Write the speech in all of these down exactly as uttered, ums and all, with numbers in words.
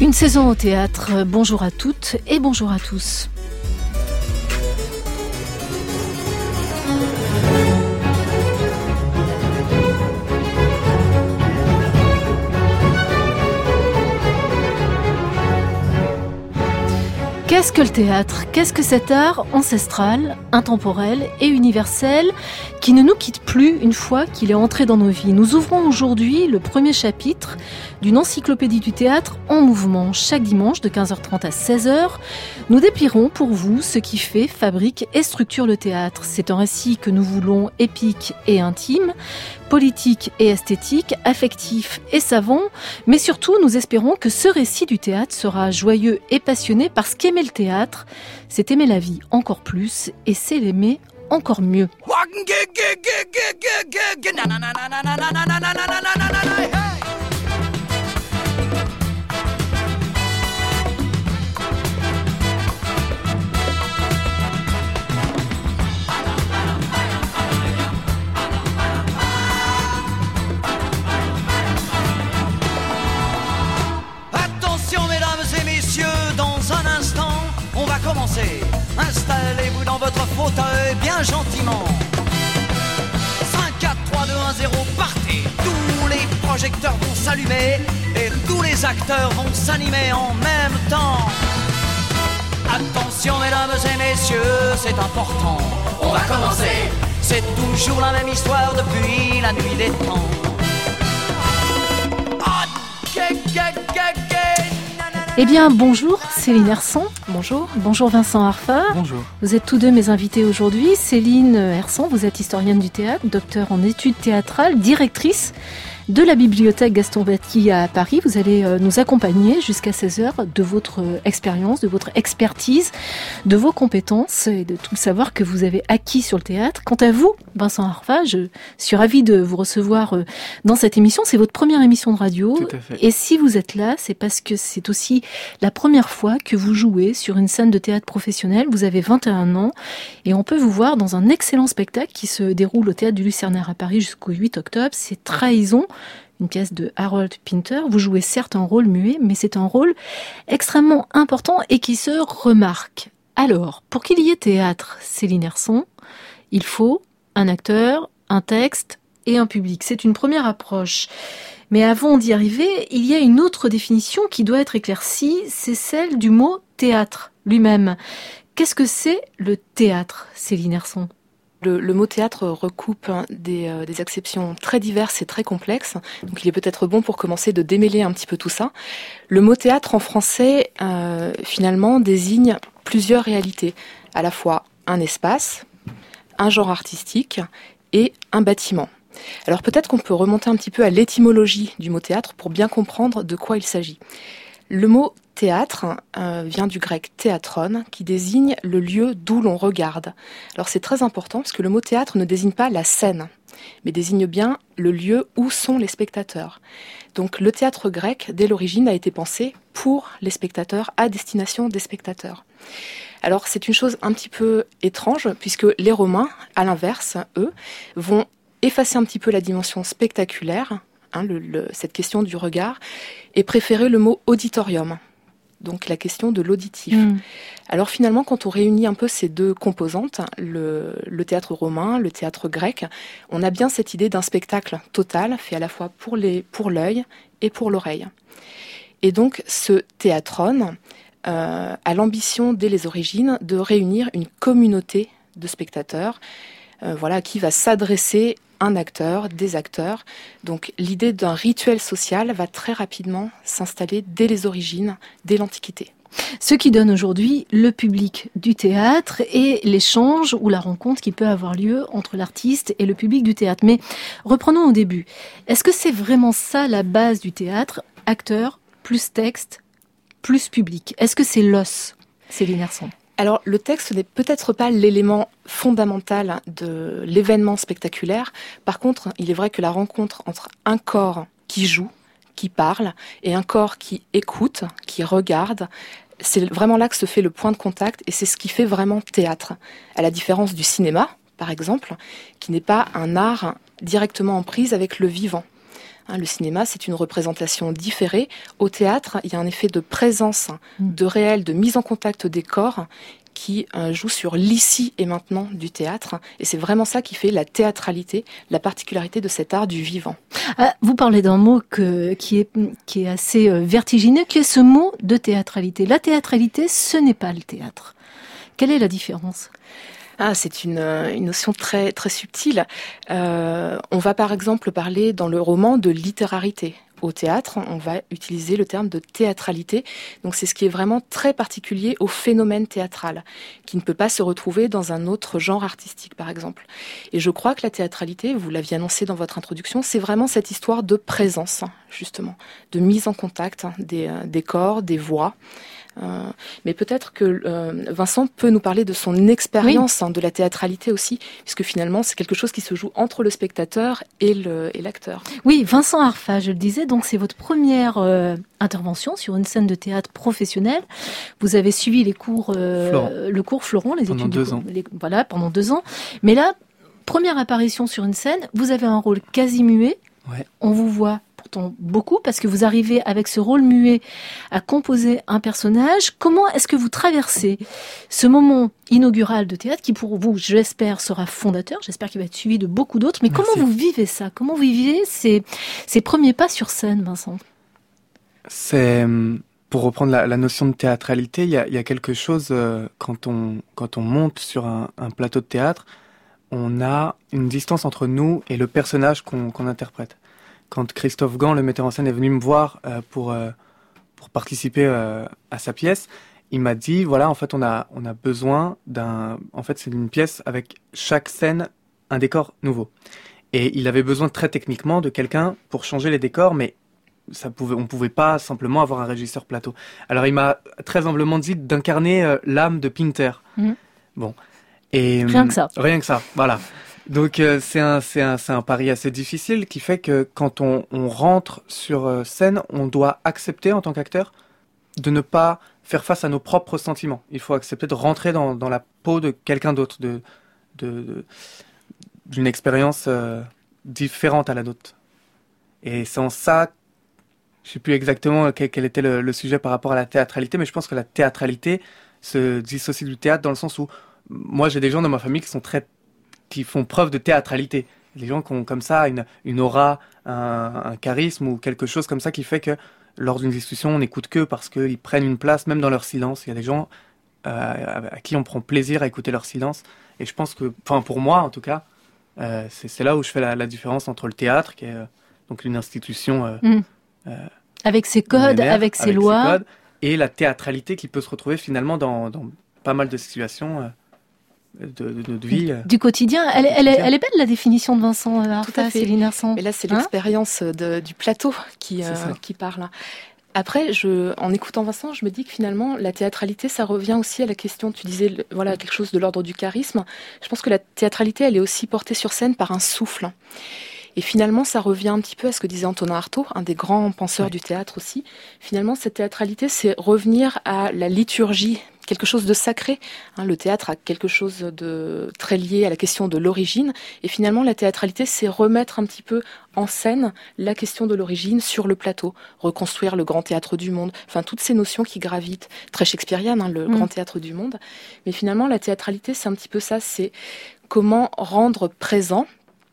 Une saison au théâtre. Bonjour à toutes et bonjour à tous. Qu'est-ce que le théâtre ? Qu'est-ce que cet art ancestral, intemporel et universel qui ne nous quitte plus une fois qu'il est entré dans nos vies ? Nous ouvrons aujourd'hui le premier chapitre d'une encyclopédie du théâtre en mouvement. Chaque dimanche de quinze heures trente à seize heures, nous déplierons pour vous ce qui fait, fabrique et structure le théâtre. C'est un récit que nous voulons épique et intime, politique et esthétique, affectif et savant, mais surtout nous espérons que ce récit du théâtre sera joyeux et passionné parce qu'aimer le théâtre, c'est aimer la vie encore plus et c'est l'aimer encore mieux. Installez-vous dans votre fauteuil bien gentiment. cinq, quatre, trois, deux, un, zéro, partez. Tous les projecteurs vont s'allumer et tous les acteurs vont s'animer en même temps. Attention mesdames et messieurs, c'est important. On va commencer. C'est toujours la même histoire depuis la nuit des temps. Ah, gay, gay, gay, gay. Eh bien, bonjour Céline Hersan. Bonjour. Bonjour Vincent Arfa. Bonjour. Vous êtes tous deux mes invités aujourd'hui. Céline Hersan, vous êtes historienne du théâtre, docteur en études théâtrales, directrice de la bibliothèque Gaston Batti à Paris. Vous allez nous accompagner jusqu'à seize heures de votre expérience, de votre expertise, de vos compétences et de tout le savoir que vous avez acquis sur le théâtre. Quant à vous, Vincent Arfa, je suis ravie de vous recevoir dans cette émission. C'est votre première émission de radio. Tout à fait. Et si vous êtes là, c'est parce que c'est aussi la première fois que vous jouez sur une scène de théâtre professionnelle. Vous avez vingt et un ans et on peut vous voir dans un excellent spectacle qui se déroule au théâtre du Lucernaire à Paris jusqu'au huit octobre. C'est Trahison, une pièce de Harold Pinter. Vous jouez certes un rôle muet, mais c'est un rôle extrêmement important et qui se remarque. Alors, pour qu'il y ait théâtre, Céline Hersan, il faut un acteur, un texte et un public. C'est une première approche. Mais avant d'y arriver, il y a une autre définition qui doit être éclaircie, c'est celle du mot théâtre lui-même. Qu'est-ce que c'est le théâtre, Céline Hersan ? Le, le mot théâtre recoupe des, euh, des acceptions très diverses et très complexes. Donc il est peut-être bon pour commencer de démêler un petit peu tout ça. Le mot théâtre en français, euh, finalement, désigne plusieurs réalités. À la fois un espace, un genre artistique et un bâtiment. Alors peut-être qu'on peut remonter un petit peu à l'étymologie du mot théâtre pour bien comprendre de quoi il s'agit. Le mot théâtre euh, vient du grec théatron, qui désigne le lieu d'où l'on regarde. Alors c'est très important parce que le mot théâtre ne désigne pas la scène, mais désigne bien le lieu où sont les spectateurs. Donc le théâtre grec, dès l'origine, a été pensé pour les spectateurs, à destination des spectateurs. Alors c'est une chose un petit peu étrange, puisque les Romains, à l'inverse, eux, vont effacer un petit peu la dimension spectaculaire, hein, le, le, cette question du regard, et préférer le mot auditorium. Donc la question de l'auditif. Mmh. Alors finalement, quand on réunit un peu ces deux composantes, le, le théâtre romain, le théâtre grec, on a bien cette idée d'un spectacle total, fait à la fois pour, les, pour l'œil et pour l'oreille. Et donc ce théatron euh, a l'ambition, dès les origines, de réunir une communauté de spectateurs, euh, voilà, qui va s'adresser un acteur, des acteurs. Donc l'idée d'un rituel social va très rapidement s'installer dès les origines, dès l'Antiquité. Ce qui donne aujourd'hui le public du théâtre et l'échange ou la rencontre qui peut avoir lieu entre l'artiste et le public du théâtre. Mais reprenons au début. Est-ce que c'est vraiment ça la base du théâtre ? Acteur, plus texte, plus public. Est-ce que c'est l'os, Céline Hersan ? Alors, le texte n'est peut-être pas l'élément fondamental de l'événement spectaculaire. Par contre, il est vrai que la rencontre entre un corps qui joue, qui parle, et un corps qui écoute, qui regarde, c'est vraiment là que se fait le point de contact, et c'est ce qui fait vraiment théâtre. À la différence du cinéma, par exemple, qui n'est pas un art directement en prise avec le vivant. Hein, le cinéma, c'est une représentation différée. Au théâtre, il y a un effet de présence, de réel, de mise en contact des corps qui euh, joue sur l'ici et maintenant du théâtre. Et c'est vraiment ça qui fait la théâtralité, la particularité de cet art du vivant. Ah, vous parlez d'un mot que, qui, est, qui est assez euh, vertigineux, qui est ce mot de théâtralité. La théâtralité, ce n'est pas le théâtre. Quelle est la différence ? Ah, c'est une, une notion très, très subtile. Euh, on va par exemple parler dans le roman de littérarité. Au théâtre, on va utiliser le terme de théâtralité. Donc c'est ce qui est vraiment très particulier au phénomène théâtral, qui ne peut pas se retrouver dans un autre genre artistique, par exemple. Et je crois que la théâtralité, vous l'aviez annoncé dans votre introduction, c'est vraiment cette histoire de présence, justement, de mise en contact des, des corps, des voix. Euh, mais peut-être que euh, Vincent peut nous parler de son expérience oui. hein, de la théâtralité aussi, puisque finalement c'est quelque chose qui se joue entre le spectateur et, le, et l'acteur. Oui, Vincent Arfa, je le disais, donc c'est votre première euh, intervention sur une scène de théâtre professionnelle. Vous avez suivi les cours, euh, le cours Florent, les pendant études deux du, ans. Les, voilà, pendant deux ans. Mais là, première apparition sur une scène, vous avez un rôle quasi muet. Ouais. On vous voit pourtant beaucoup parce que vous arrivez avec ce rôle muet à composer un personnage. Comment est-ce que vous traversez ce moment inaugural de théâtre qui pour vous, je l'espère, sera fondateur, j'espère qu'il va être suivi de beaucoup d'autres, mais Merci. Comment vous vivez ça ? Comment vous vivez ces, ces premiers pas sur scène, Vincent ? C'est, pour reprendre la, la notion de théâtralité, il y a, il y a quelque chose, euh, quand on, quand on monte sur un, un plateau de théâtre, on a une distance entre nous et le personnage qu'on, qu'on interprète. Quand Christophe Gans, le metteur en scène, est venu me voir euh, pour, euh, pour participer euh, à sa pièce, il m'a dit, voilà, en fait, on a, on a besoin d'un... En fait, c'est une pièce avec chaque scène, un décor nouveau. Et il avait besoin très techniquement de quelqu'un pour changer les décors, mais ça pouvait, on ne pouvait pas simplement avoir un régisseur plateau. Alors, il m'a très humblement dit d'incarner euh, l'âme de Pinter. Mmh. Bon. Et, rien que ça. Rien que ça, voilà. Donc euh, c'est un c'est un c'est un pari assez difficile qui fait que quand on on rentre sur euh, scène, on doit accepter en tant qu'acteur de ne pas faire face à nos propres sentiments. Il faut accepter de rentrer dans dans la peau de quelqu'un d'autre, de de, de d'une expérience euh, différente à la nôtre. Et sans ça, je sais plus exactement quel, quel était le, le sujet par rapport à la théâtralité, mais je pense que la théâtralité se dissocie du théâtre dans le sens où moi j'ai des gens dans ma famille qui sont très qui font preuve de théâtralité. Les gens qui ont comme ça une, une aura, un, un charisme ou quelque chose comme ça qui fait que lors d'une discussion, on n'écoute qu'eux parce qu'ils prennent une place même dans leur silence. Il y a des gens euh, à qui on prend plaisir à écouter leur silence. Et je pense que, enfin pour moi en tout cas, euh, c'est, c'est là où je fais la, la différence entre le théâtre, qui est euh, donc une institution... Euh, mmh. euh, avec ses codes, mère, avec ses avec lois. Ses codes, et la théâtralité qui peut se retrouver finalement dans, dans pas mal de situations... Euh, De, de, de vie. Du quotidien. Elle, elle, elle, elle est belle la définition de Vincent Arfa, Céline Arsan. Mais là, c'est hein l'expérience de, du plateau qui, euh, qui parle. Après, je, en écoutant Vincent, je me dis que finalement, la théâtralité, ça revient aussi à la question, tu disais, voilà, quelque chose de l'ordre du charisme. Je pense que la théâtralité, elle est aussi portée sur scène par un souffle. Et finalement, ça revient un petit peu à ce que disait Antonin Artaud, un des grands penseurs ouais. du théâtre aussi. Finalement, cette théâtralité, c'est revenir à la liturgie, quelque chose de sacré. Hein, le théâtre a quelque chose de très lié à la question de l'origine. Et finalement, la théâtralité, c'est remettre un petit peu en scène la question de l'origine sur le plateau. Reconstruire le grand théâtre du monde. Enfin, toutes ces notions qui gravitent. Très shakespearienne, hein, le mmh. grand théâtre du monde. Mais finalement, la théâtralité, c'est un petit peu ça. C'est comment rendre présent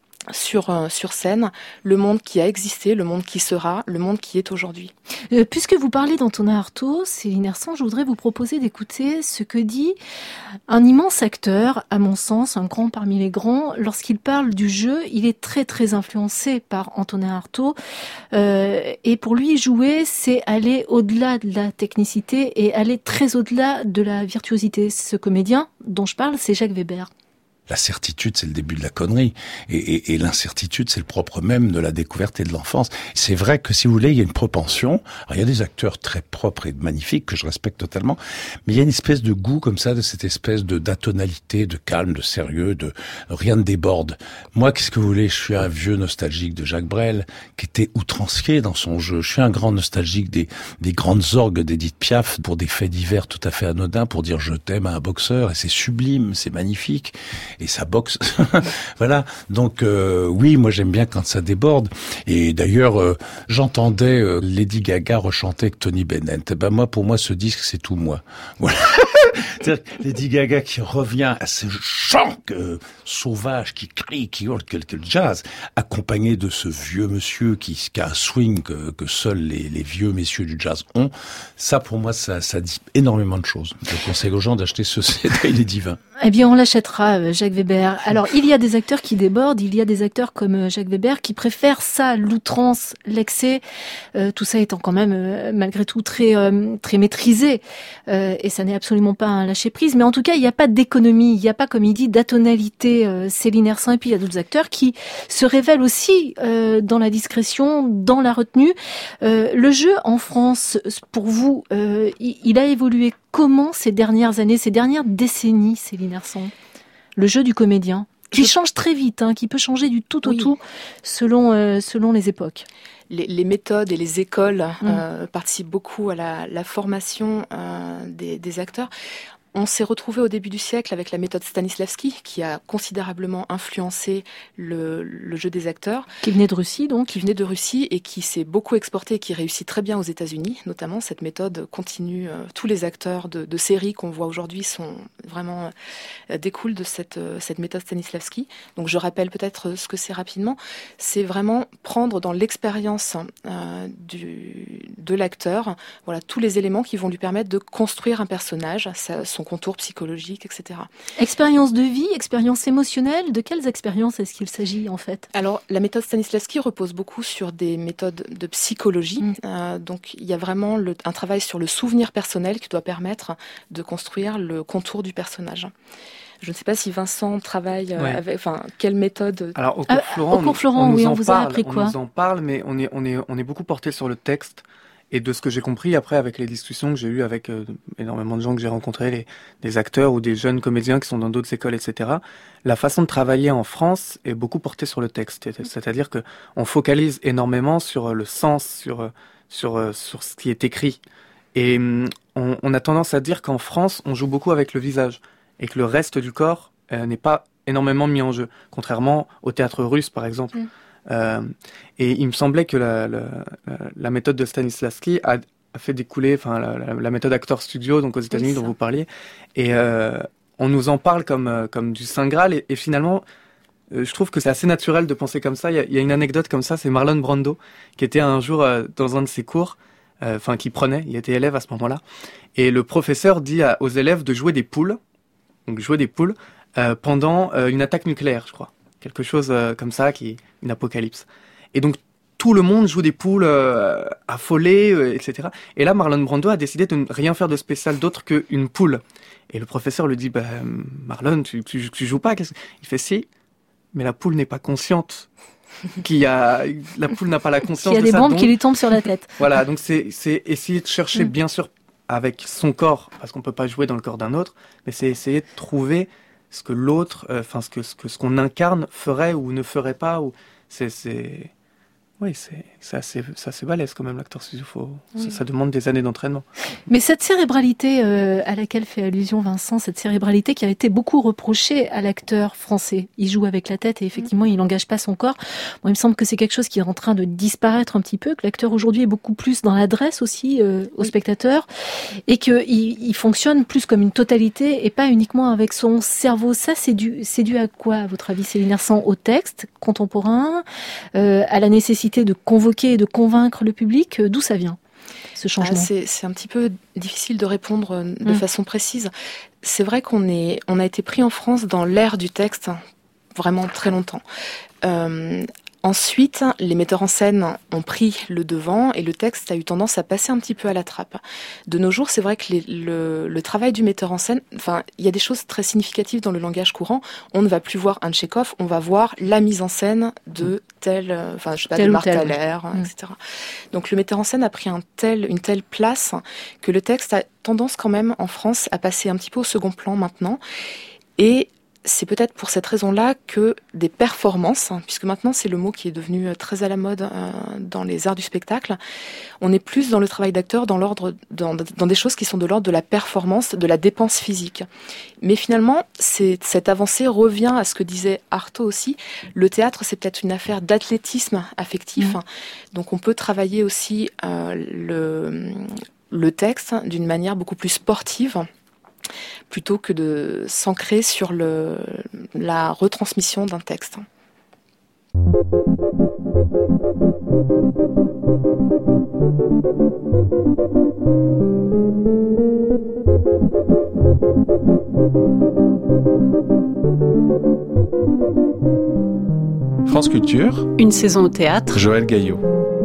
sur euh, sur scène le monde qui a existé, le monde qui sera, le monde qui est aujourd'hui. Euh, puisque vous parlez d'Antonin Artaud, Céline Arsan, je voudrais vous proposer d'écouter ce que dit un immense acteur, à mon sens, un grand parmi les grands. Lorsqu'il parle du jeu, il est très très influencé par Antonin Artaud. Euh, et pour lui, jouer, c'est aller au-delà de la technicité et aller très au-delà de la virtuosité. Ce comédien dont je parle, c'est Jacques Weber. La certitude, c'est le début de la connerie. Et, et, et l'incertitude, c'est le propre même de la découverte et de l'enfance. C'est vrai que, si vous voulez, il y a une propension. Alors, il y a des acteurs très propres et magnifiques que je respecte totalement. Mais il y a une espèce de goût comme ça, de cette espèce de d'atonalité, de calme, de sérieux, de rien ne déborde. Moi, qu'est-ce que vous voulez? Je suis un vieux nostalgique de Jacques Brel, qui était outrancier dans son jeu. Je suis un grand nostalgique des, des grandes orgues d'Édith Piaf pour des faits divers tout à fait anodins, pour dire je t'aime à un boxeur. Et c'est sublime, c'est magnifique. et ça boxe. Voilà. Donc euh, oui, moi j'aime bien quand ça déborde. Et d'ailleurs, euh, j'entendais euh, Lady Gaga rechanter avec Tony Bennett. Ben moi, pour moi, ce disque, c'est tout moi. Voilà. C'est-à-dire Lady Gaga qui revient à ce chant euh, sauvage, qui crie, qui hurle, quel, quel jazz, accompagné de ce vieux monsieur qui, qui a un swing que, que seuls les, les vieux messieurs du jazz ont. Ça, pour moi, ça, ça dit énormément de choses. Je conseille aux gens d'acheter ce C D, il est divin. Eh bien, on l'achètera, Jacques Weber. Alors, il y a des acteurs qui débordent, il y a des acteurs comme Jacques Weber qui préfèrent ça, l'outrance, l'excès, euh, tout ça étant quand même, euh, malgré tout, très euh, très maîtrisé. Euh, et ça n'est absolument pas un lâcher-prise. Mais en tout cas, il n'y a pas d'économie, il n'y a pas, comme il dit, d'atonalité. Euh, Céline Hersin, et puis il y a d'autres acteurs qui se révèlent aussi euh, dans la discrétion, dans la retenue. Euh, le jeu en France, pour vous, euh, il, il a évolué comment ces dernières années, ces dernières décennies, Céline Hersan? Le jeu du comédien, qui Je... change très vite, hein, qui peut changer du tout au oui. tout selon, euh, selon les époques. Les, les méthodes et les écoles mmh. euh, participent beaucoup à la, la formation euh, des, des acteurs. On s'est retrouvé au début du siècle avec la méthode Stanislavski, qui a considérablement influencé le, le jeu des acteurs. Qui venait de Russie, donc. Qui venait de Russie et qui s'est beaucoup exporté et qui réussit très bien aux États-Unis, notamment. Cette méthode continue. Euh, tous les acteurs de, de séries qu'on voit aujourd'hui sont vraiment euh, découlent de cette, euh, cette méthode Stanislavski. Donc, je rappelle peut-être ce que c'est rapidement. C'est vraiment prendre dans l'expérience euh, du, de l'acteur, voilà, tous les éléments qui vont lui permettre de construire un personnage, ça, son contour psychologique, et cetera. Expérience de vie, expérience émotionnelle, de quelles expériences est-ce qu'il s'agit en fait? Alors, la méthode Stanislavski repose beaucoup sur des méthodes de psychologie. Mmh. Euh, donc, il y a vraiment le, un travail sur le souvenir personnel qui doit permettre de construire le contour du personnage. Je ne sais pas si Vincent travaille ouais. avec, enfin, quelle méthode. Alors, au cours ah, Florent, au cours Florent, on, on oui, nous on en vous parle, a appris quoi? On nous en parle, mais on est, on est, on est beaucoup porté sur le texte. Et de ce que j'ai compris après avec les discussions que j'ai eues avec euh, énormément de gens que j'ai rencontrés, les, des acteurs ou des jeunes comédiens qui sont dans d'autres écoles, et cetera, la façon de travailler en France est beaucoup portée sur le texte. C'est-à-dire que on focalise énormément sur le sens, sur, sur, sur ce qui est écrit. Et on, on a tendance à dire qu'en France, on joue beaucoup avec le visage et que le reste du corps euh, n'est pas énormément mis en jeu, contrairement au théâtre russe, par exemple. Mmh. Euh, et il me semblait que la, la, la méthode de Stanislavski a, a fait découler, enfin la, la, la méthode Actor Studio, donc aux États-Unis, oui, dont vous parliez, et euh, on nous en parle comme comme du Saint Graal, et, et finalement, euh, je trouve que c'est assez naturel de penser comme ça. Il y a, il y a une anecdote comme ça, c'est Marlon Brando qui était un jour euh, dans un de ses cours, enfin euh, qui prenait, il était élève à ce moment-là, et le professeur dit à, aux élèves de jouer des poules, donc jouer des poules euh, pendant euh, une attaque nucléaire, je crois. Quelque chose euh, comme ça, qui est une apocalypse. Et donc, tout le monde joue des poules euh, affolées, euh, et cetera. Et là, Marlon Brando a décidé de ne rien faire de spécial d'autre qu'une poule. Et le professeur lui dit, bah, Marlon, tu, tu, tu joues pas? Qu'est-ce... Il fait, si, mais la poule n'est pas consciente. Qu'il y a... La poule n'a pas la conscience de ça. Il y a des bombes donc... qui lui tombent sur la tête. Voilà, donc c'est, c'est essayer de chercher, mm. bien sûr, avec son corps, parce qu'on peut pas jouer dans le corps d'un autre, mais c'est essayer de trouver ce que l'autre, enfin euh, ce que ce que ce qu'on incarne ferait ou ne ferait pas, ou c'est c'est oui c'est c'est assez c'est assez balèze quand même l'acteur studio. Faut oui. ça, ça demande des années d'entraînement. Mais cette cérébralité euh, à laquelle fait allusion Vincent, cette cérébralité qui a été beaucoup reprochée à l'acteur français, il joue avec la tête et effectivement il n'engage pas son corps. Bon, il me semble que c'est quelque chose qui est en train de disparaître un petit peu, que l'acteur aujourd'hui est beaucoup plus dans l'adresse aussi euh, au oui. spectateur, et que il, il fonctionne plus comme une totalité et pas uniquement avec son cerveau. Ça, c'est dû c'est dû à quoi, à votre avis, Céline Hersan? Au texte contemporain, euh, à la nécessité de convoquer et de convaincre le public? D'où ça vient, ce changement? ah, c'est, c'est un petit peu difficile de répondre de mmh. façon précise. C'est vrai qu'on est, on a été pris en France dans l'ère du texte vraiment très longtemps. Euh, Ensuite, les metteurs en scène ont pris le devant et le texte a eu tendance à passer un petit peu à la trappe. De nos jours, c'est vrai que les, le, le travail du metteur en scène, enfin, il y a des choses très significatives dans le langage courant. On ne va plus voir un Tchekhov, on va voir la mise en scène de tel, enfin, je sais pas, tel de Marc Thaler, mmh. et cetera. Donc, le metteur en scène a pris un tel, une telle place que le texte a tendance quand même en France à passer un petit peu au second plan maintenant. Et c'est peut-être pour cette raison-là que des performances, hein, puisque maintenant c'est le mot qui est devenu très à la mode euh, dans les arts du spectacle, on est plus dans le travail d'acteur, dans l'ordre, dans, dans des choses qui sont de l'ordre de la performance, de la dépense physique. Mais finalement, c'est, cette avancée revient à ce que disait Artaud aussi. Le théâtre, c'est peut-être une affaire d'athlétisme affectif. Mmh. Donc on peut travailler aussi euh, le, le texte d'une manière beaucoup plus sportive, plutôt que de s'ancrer sur le, la retransmission d'un texte. France Culture, une saison au théâtre, Joël Gaillot.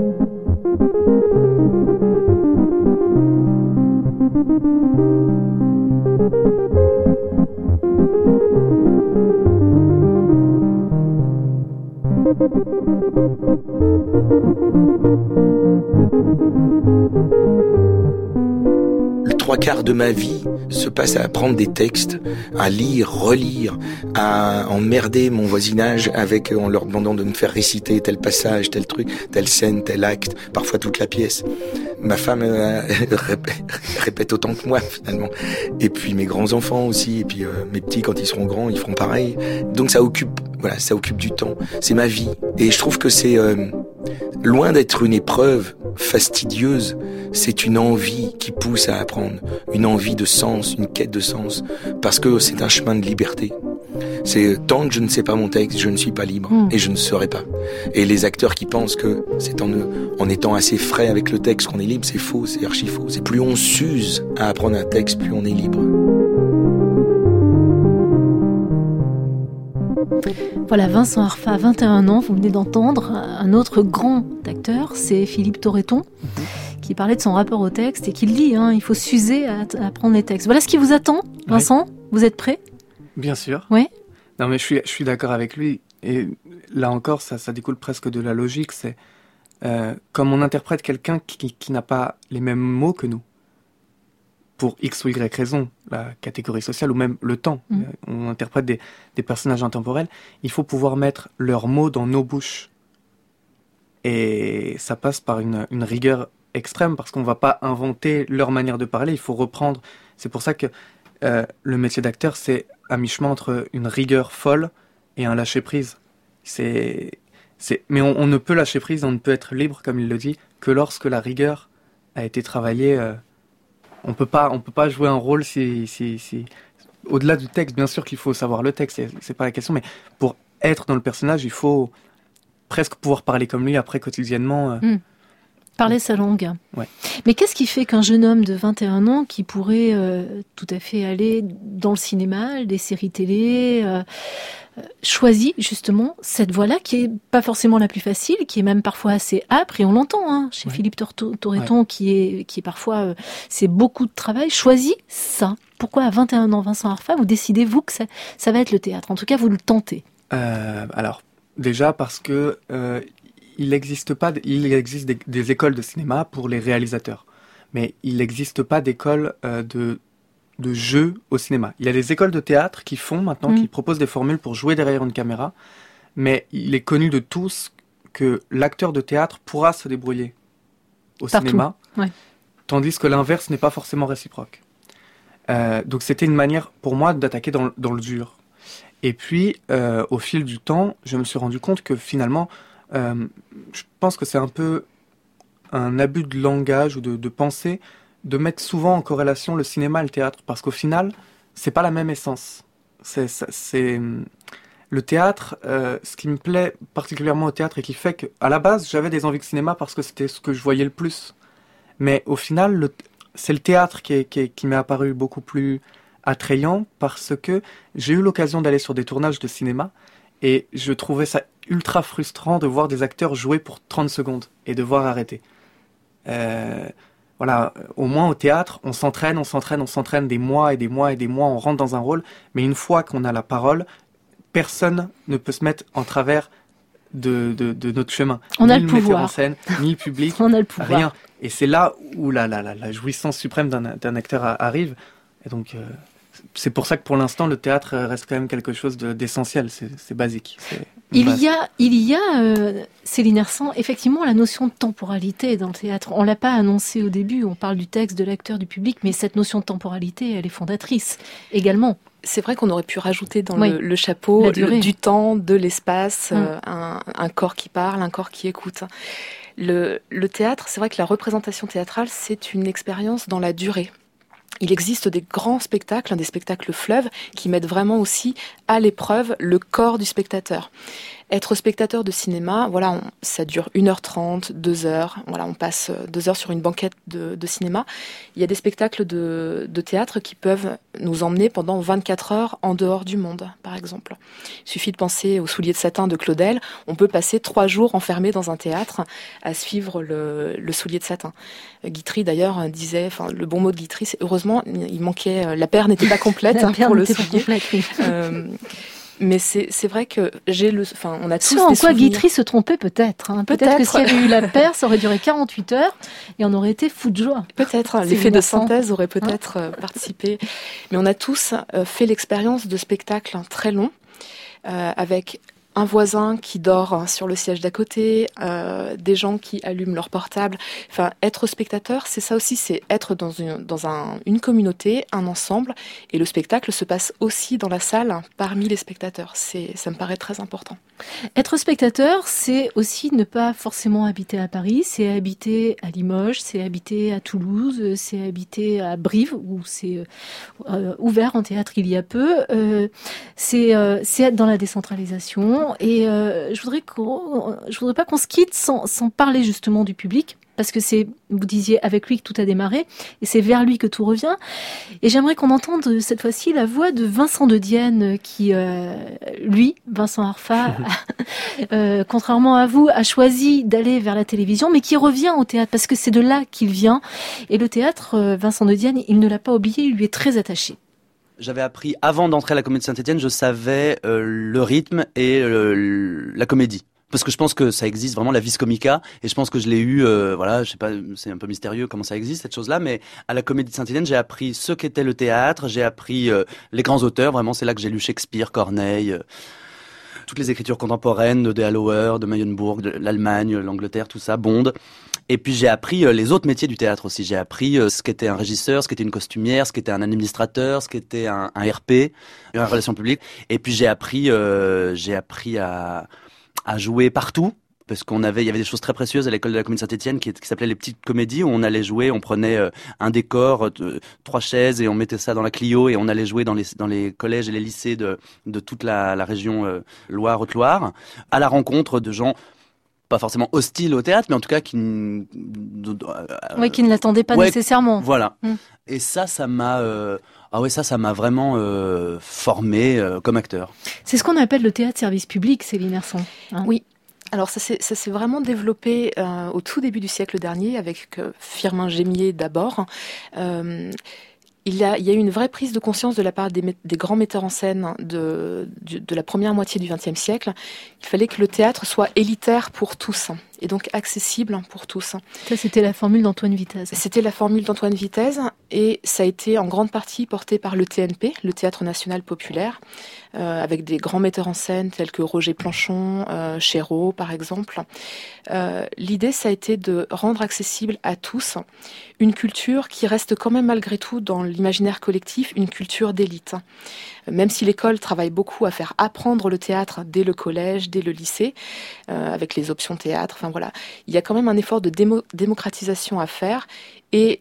Le trois quarts de ma vie se passe à apprendre des textes, à lire, relire, à emmerder mon voisinage avec, en leur demandant de me faire réciter tel passage, tel truc, telle scène, tel acte, parfois toute la pièce. Ma femme euh, répète autant que moi finalement. Et puis mes grands-enfants aussi, et puis euh, mes petits quand ils seront grands, ils feront pareil. Donc ça occupe, voilà, ça occupe du temps. C'est ma vie. Et je trouve que c'est euh, loin d'être une épreuve fastidieuse, c'est une envie qui pousse à apprendre, une envie de sens, une quête de sens, parce que c'est un chemin de liberté. C'est tant que je ne sais pas mon texte, je ne suis pas libre mmh. et je ne serai pas. Et les acteurs qui pensent que c'est en, en étant assez frais avec le texte qu'on est libre, c'est faux, c'est archi faux. C'est plus on s'use à apprendre un texte, plus on est libre. Voilà, Vincent Arfa, vingt et un ans, vous venez d'entendre un autre grand acteur, c'est Philippe Torreton, mmh. qui parlait de son rapport au texte et qui le dit, hein, il faut s'user à, à apprendre les textes. Voilà ce qui vous attend, Vincent, oui. Vous êtes prêt ? Bien sûr. Oui. Non, mais je suis, je suis d'accord avec lui. Et là encore, ça, ça découle presque de la logique. C'est euh, comme on interprète quelqu'un qui, qui n'a pas les mêmes mots que nous, pour X ou Y raison, la catégorie sociale ou même le temps. Mmh. On interprète des, des personnages intemporels. Il faut pouvoir mettre leurs mots dans nos bouches. Et ça passe par une, une rigueur extrême, parce qu'on ne va pas inventer leur manière de parler. Il faut reprendre. C'est pour ça que euh, le métier d'acteur, c'est à mi-chemin entre une rigueur folle et un lâcher-prise. C'est, c'est... Mais on, on ne peut lâcher prise, on ne peut être libre, comme il le dit, que lorsque la rigueur a été travaillée. Euh, on peut pas, on peut pas jouer un rôle si, si, si... Au-delà du texte, bien sûr qu'il faut savoir le texte, c'est, c'est pas la question, mais pour être dans le personnage, il faut presque pouvoir parler comme lui après quotidiennement. Euh... Mmh. Parler sa langue. Ouais. Mais qu'est-ce qui fait qu'un jeune homme de vingt et un ans qui pourrait euh, tout à fait aller dans le cinéma, des séries télé, euh, euh, choisit justement cette voie-là qui est pas forcément la plus facile, qui est même parfois assez âpre, et on l'entend hein, chez ouais. Philippe Torreton, ouais. qui est qui est parfois euh, c'est beaucoup de travail. Choisit ça. Pourquoi à vingt et un ans, Vincent Arfa, vous décidez vous que ça, ça va être le théâtre? En tout cas, vous le tentez. Euh, alors déjà parce que euh, Il existe pas, il existe des, des écoles de cinéma pour les réalisateurs, mais il n'existe pas d'école euh, de, de jeu au cinéma. Il y a des écoles de théâtre qui font maintenant, mmh. qui proposent des formules pour jouer derrière une caméra, mais il est connu de tous que l'acteur de théâtre pourra se débrouiller au Partout. cinéma, ouais. tandis que l'inverse n'est pas forcément réciproque. Euh, donc c'était une manière pour moi d'attaquer dans, dans le dur. Et puis, euh, au fil du temps, je me suis rendu compte que finalement, Euh, je pense que c'est un peu un abus de langage ou de, de pensée de mettre souvent en corrélation le cinéma et le théâtre, parce qu'au final, c'est pas la même essence. C'est, c'est, c'est... Le théâtre, euh, ce qui me plaît particulièrement au théâtre et qui fait qu'à la base, j'avais des envies de cinéma parce que c'était ce que je voyais le plus. Mais au final, le... c'est le théâtre qui, est, qui, est, qui m'est apparu beaucoup plus attrayant, parce que j'ai eu l'occasion d'aller sur des tournages de cinéma et je trouvais ça ultra frustrant de voir des acteurs jouer pour trente secondes et devoir arrêter. Euh, voilà, au moins au théâtre, on s'entraîne, on s'entraîne, on s'entraîne des mois et des mois et des mois, on rentre dans un rôle, mais une fois qu'on a la parole, personne ne peut se mettre en travers de, de, de notre chemin. On ni a le pouvoir. En scène, ni le public, on a le pouvoir. Rien. Et c'est là où la, la, la, la jouissance suprême d'un, d'un acteur arrive. Et donc, euh, c'est pour ça que pour l'instant, le théâtre reste quand même quelque chose de, d'essentiel. C'est, c'est basique. C'est il y a, il y a, euh, Céline Hersant, effectivement, la notion de temporalité dans le théâtre. On l'a pas annoncé au début. On parle du texte, de l'acteur, du public, mais cette notion de temporalité, elle est fondatrice également. C'est vrai qu'on aurait pu rajouter dans oui. le, le chapeau le, du temps, de l'espace, hum. euh, un, un corps qui parle, un corps qui écoute. Le, le théâtre, c'est vrai que la représentation théâtrale, c'est une expérience dans la durée. Il existe des grands spectacles, des spectacles fleuves, qui mettent vraiment aussi à l'épreuve le corps du spectateur. Être spectateur de cinéma, voilà, on, ça dure une heure trente, deux heures. Voilà, on passe deux heures sur une banquette de, de cinéma. Il y a des spectacles de, de théâtre qui peuvent nous emmener pendant vingt-quatre heures en dehors du monde, par exemple. Il suffit de penser au Soulier de satin de Claudel. On peut passer trois jours enfermé dans un théâtre à suivre le, le Soulier de satin. Guitry, d'ailleurs, disait, enfin, le bon mot de Guitry, c'est heureusement, il manquait, la paire n'était pas complète hein, pour le soulier. Complète, oui. euh, Mais c'est, c'est vrai que j'ai le, enfin, on a tous Ce des en quoi souvenirs. Guitry se trompait peut-être. Hein. Peut-être, peut-être que s'il y avait eu la paire, ça aurait duré quarante-huit heures et on aurait été fou de joie. Peut-être, c'est l'effet de innocent. synthèse aurait peut-être hein participé. Mais on a tous fait l'expérience de spectacles très longs, euh, avec un voisin qui dort sur le siège d'à côté, euh, des gens qui allument leur portable. Enfin, être spectateur, c'est ça aussi, c'est être dans une dans un une communauté, un ensemble, et le spectacle se passe aussi dans la salle, parmi les spectateurs. C'est, ça me paraît très important. Être spectateur, c'est aussi ne pas forcément habiter à Paris, c'est habiter à Limoges, c'est habiter à Toulouse, c'est habiter à Brive, où c'est euh, ouvert en théâtre il y a peu. Euh, c'est, euh, c'est être dans la décentralisation. Et euh, je voudrais qu'on, je voudrais pas qu'on se quitte sans, sans parler justement du public, parce que c'est, vous disiez, avec lui que tout a démarré, et c'est vers lui que tout revient. Et j'aimerais qu'on entende cette fois-ci la voix de Vincent de Dienne, qui, euh, lui, Vincent Arfa, euh, contrairement à vous, a choisi d'aller vers la télévision, mais qui revient au théâtre, parce que c'est de là qu'il vient. Et le théâtre, euh, Vincent de Dienne, il ne l'a pas oublié, il lui est très attaché. J'avais appris, avant d'entrer à la Comédie de Saint-Étienne, je savais euh, le rythme et euh, la comédie. Parce que je pense que ça existe vraiment, la vis comica, et je pense que je l'ai eu, euh, voilà, je sais pas, c'est un peu mystérieux comment ça existe, cette chose-là, mais à la Comédie de Saint-Étienne, j'ai appris ce qu'était le théâtre, j'ai appris euh, les grands auteurs, vraiment, c'est là que j'ai lu Shakespeare, Corneille, euh, toutes les écritures contemporaines de Hallowell, de Meyerbourg, de l'Allemagne, l'Angleterre, tout ça, Bond. Et puis j'ai appris euh, les autres métiers du théâtre aussi. J'ai appris euh, ce qu'était un régisseur, ce qu'était une costumière, ce qu'était un administrateur, ce qu'était un, un R P, une relation publique. Et puis j'ai appris, euh, j'ai appris à, à jouer partout. Parce qu'on avait, il y avait des choses très précieuses à l'école de la Comédie de Saint-Étienne qui, qui s'appelaient les petites comédies, où on allait jouer, on prenait euh, un décor, euh, trois chaises, et on mettait ça dans la Clio, et on allait jouer dans les dans les collèges et les lycées de de toute la, la région euh, Loire-Haute-Loire, à la rencontre de gens pas forcément hostiles au théâtre, mais en tout cas qui euh, oui, qui ne l'attendaient pas ouais, nécessairement. Voilà. Hum. Et ça, ça m'a euh, ah ouais, ça, ça m'a vraiment euh, formé euh, comme acteur. C'est ce qu'on appelle le théâtre service public, Céline Hersant. Hein. Oui. Alors ça s'est, ça s'est vraiment développé euh, au tout début du siècle dernier avec euh, Firmin Gémier d'abord. Euh, il, y a, il y a eu une vraie prise de conscience de la part des, des grands metteurs en scène de, de, de la première moitié du vingtième siècle. Il fallait que le théâtre soit élitaire pour tous et donc accessible pour tous. Ça, c'était la formule d'Antoine Vitez. C'était la formule d'Antoine Vitez et ça a été en grande partie porté par le T N P, le Théâtre National Populaire, euh, avec des grands metteurs en scène tels que Roger Planchon, euh, Chéreau par exemple. Euh, l'idée, ça a été de rendre accessible à tous une culture qui reste quand même malgré tout dans l'imaginaire collectif, une culture d'élite. Même si l'école travaille beaucoup à faire apprendre le théâtre dès le collège, dès le lycée, euh, avec les options théâtre, enfin voilà, il y a quand même un effort de démo- démocratisation à faire et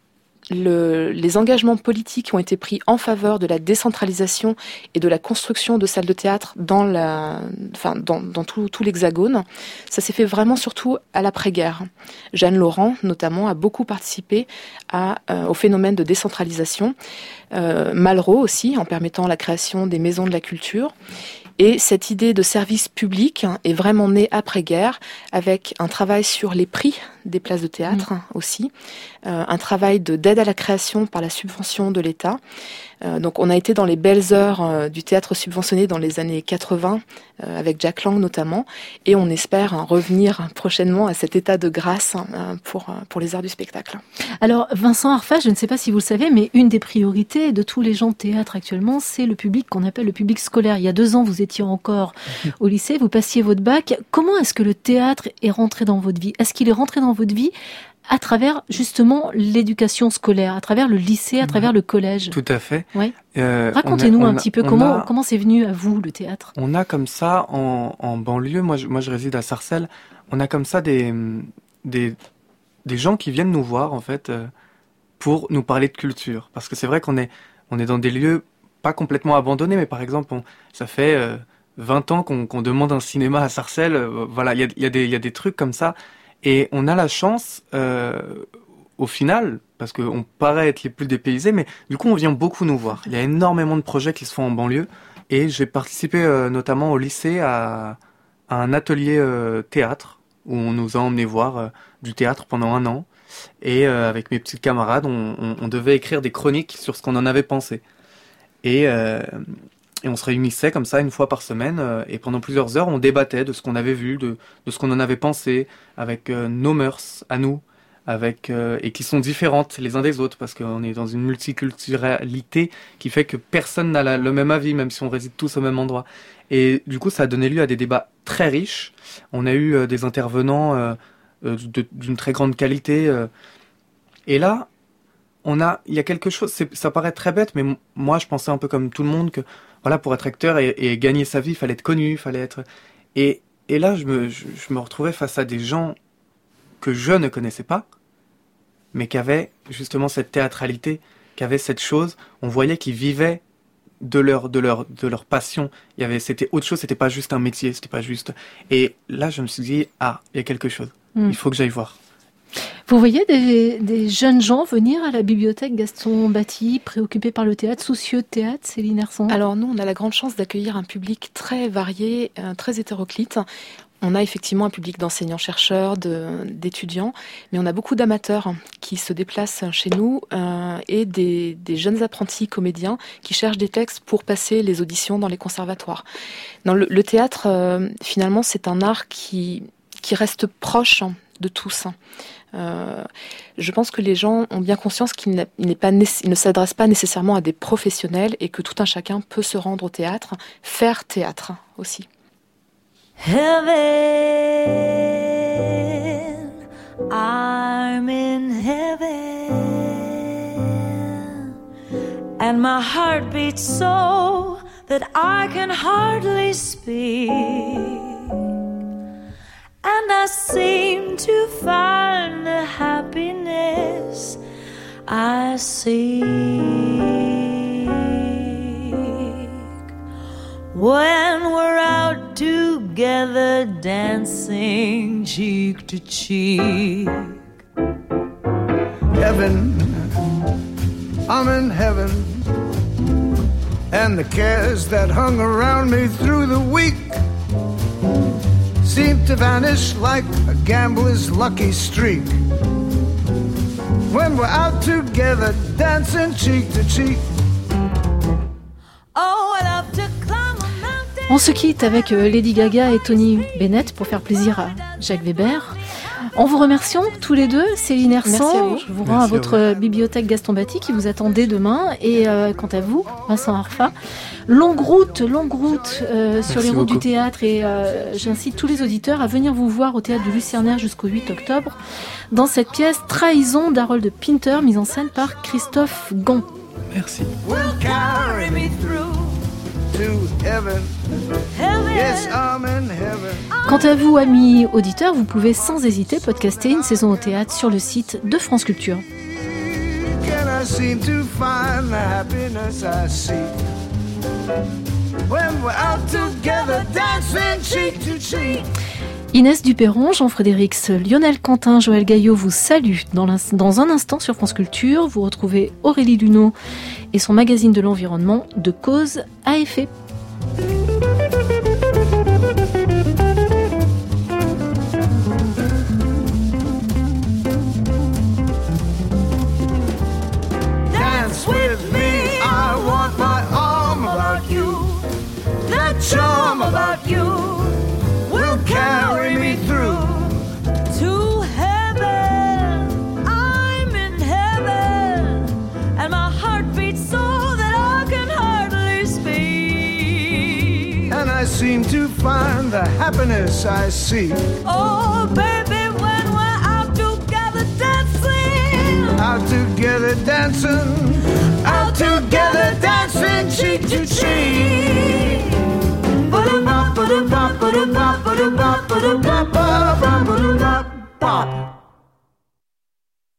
Le, les engagements politiques qui ont été pris en faveur de la décentralisation et de la construction de salles de théâtre dans, la, enfin, dans, dans tout, tout l'Hexagone, ça s'est fait vraiment surtout à l'après-guerre. Jeanne Laurent, notamment, a beaucoup participé à, euh, au phénomène de décentralisation. Euh, Malraux aussi, en permettant la création des maisons de la culture. Et cette idée de service public est vraiment née après-guerre avec un travail sur les prix des places de théâtre mmh. aussi, euh, un travail de, d'aide à la création par la subvention de l'État. Euh, donc on a été dans les belles heures euh, du théâtre subventionné dans les années quatre-vingts, euh, avec Jack Lang notamment, et on espère hein, revenir prochainement à cet état de grâce hein, pour, pour les arts du spectacle. Alors Vincent Arfa, je ne sais pas si vous le savez, mais une des priorités de tous les gens de théâtre actuellement, c'est le public qu'on appelle le public scolaire. Il y a deux ans, vous étiez encore au lycée, vous passiez votre bac. Comment est-ce que le théâtre est rentré dans votre vie ? Est-ce qu'il est rentré dans votre vie à travers justement l'éducation scolaire, à travers le lycée, à travers le collège? Tout à fait. Ouais. Euh, Racontez-nous a, un a, petit peu comment a, comment c'est venu à vous le théâtre. On a comme ça en, en banlieue, moi je, moi je réside à Sarcelles, on a comme ça des des des gens qui viennent nous voir en fait euh, pour nous parler de culture, parce que c'est vrai qu'on est on est dans des lieux pas complètement abandonnés, mais par exemple on, ça fait euh, vingt ans qu'on, qu'on demande un cinéma à Sarcelles, euh, voilà, il y a il y a des il y a des trucs comme ça. Et on a la chance, euh, au final, parce qu'on paraît être les plus dépaysés, mais du coup on vient beaucoup nous voir. Il y a énormément de projets qui se font en banlieue, et j'ai participé euh, notamment au lycée à, à un atelier euh, théâtre, où on nous a emmené voir euh, du théâtre pendant un an, et euh, avec mes petits camarades, on, on, on devait écrire des chroniques sur ce qu'on en avait pensé. Et... Euh, Et on se réunissait comme ça une fois par semaine euh, et pendant plusieurs heures on débattait de ce qu'on avait vu, de, de ce qu'on en avait pensé, avec euh, nos mœurs à nous, avec euh, et qui sont différentes les uns des autres parce qu'on est dans une multiculturalité qui fait que personne n'a la, le même avis même si on réside tous au même endroit. Et du coup ça a donné lieu à des débats très riches. On a eu euh, des intervenants euh, euh, de, d'une très grande qualité euh, et là on a il y a quelque chose, c'est, ça paraît très bête mais m- moi je pensais un peu comme tout le monde que voilà, pour être acteur et, et gagner sa vie, il fallait être connu, il fallait être... Et, et là, je me, je, je me retrouvais face à des gens que je ne connaissais pas, mais qui avaient justement cette théâtralité, qui avaient cette chose. On voyait qu'ils vivaient de leur, de leur, de leur passion. Il y avait, c'était autre chose, c'était pas juste un métier, c'était pas juste... Et là, je me suis dit, ah, il y a quelque chose. Mm. Il faut que j'aille voir. Vous voyez des, des jeunes gens venir à la bibliothèque Gaston Batti, préoccupés par le théâtre, soucieux de théâtre, Céline Herson? Alors nous, on a la grande chance d'accueillir un public très varié, euh, très hétéroclite. On a effectivement un public d'enseignants-chercheurs, de, d'étudiants, mais on a beaucoup d'amateurs qui se déplacent chez nous euh, et des, des jeunes apprentis comédiens qui cherchent des textes pour passer les auditions dans les conservatoires. Dans le, le théâtre, euh, finalement, c'est un art qui, qui reste proche de tous. Euh, je pense que les gens ont bien conscience qu'il n'est, il n'est pas, il ne s'adresse pas nécessairement à des professionnels et que tout un chacun peut se rendre au théâtre, faire théâtre aussi. Heaven, I'm in heaven, and my heart beats so that I can hardly speak, and I seem to find the happiness I seek when we're out together dancing cheek to cheek. Heaven, I'm in heaven, and the cares that hung around me through the week seem to vanish like a gambler's lucky streak when we're out together dancing cheek to cheek. Oh, I love to climb a mountain. On se quitte avec Lady Gaga et Tony Bennett pour faire plaisir à Jacques Weber. En vous remerciant tous les deux, Céline Herson, je vous rends Merci à votre à bibliothèque Gaston Batti qui vous attendait demain. Et euh, quant à vous, Vincent Arfa, longue route, longue route euh, sur les routes beaucoup. Du théâtre. Et euh, j'incite tous les auditeurs à venir vous voir au théâtre du Lucernaire jusqu'au huit octobre dans cette pièce Trahison d'Harold Pinter, mise en scène par Christophe Gans. Merci. Will carry me through to heaven. Yes, I'm in heaven. Quant à vous, amis auditeurs, vous pouvez sans hésiter podcaster une saison au théâtre sur le site de France Culture. Can I seem to find the happiness I seek when we're out together dancing cheek to cheek? Inès Duperron, Jean-Frédéric, Lionel Quentin, Joël Gaillot vous saluent dans, dans un instant sur France Culture. Vous retrouvez Aurélie Luneau et son magazine de l'environnement De cause à effet. you will carry me through to heaven. I'm in heaven, and my heart beats so that I can hardly speak. And I seem to find the happiness I seek. Oh, baby, when we're out together dancing, Out together dancing, out together dancing, cheek to cheek. Ba-da-ba, ba-da-ba, ba-da-ba, ba-da-ba, ba-da-ba, ba-da-ba, ba-da-ba, ba-da-ba.